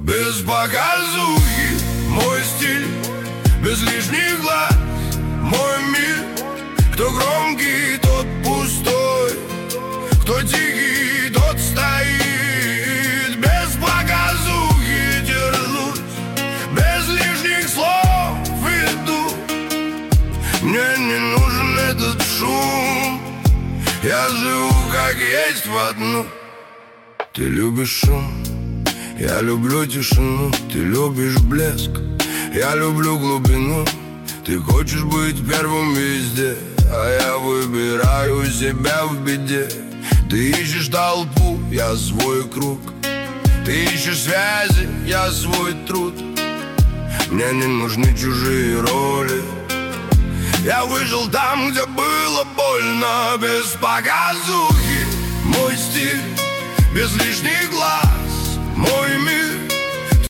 Без показухи мой стиль, без лишних глаз мой мир. Кто громкий, тот пустой, кто тихий, тот стоит. Без показухи держусь, без лишних слов иду. Мне не нужен этот шум, я живу как есть в одну. Ты любишь шум, я люблю тишину. Ты любишь блеск, я люблю глубину. Ты хочешь быть первым везде, а я выбираю себя в беде. Ты ищешь толпу, я свой круг. Ты ищешь связи, я свой труд. Мне не нужны чужие роли. Я выжил там, где было больно. Без показухи мой стиль, без лишних глаз мой мир.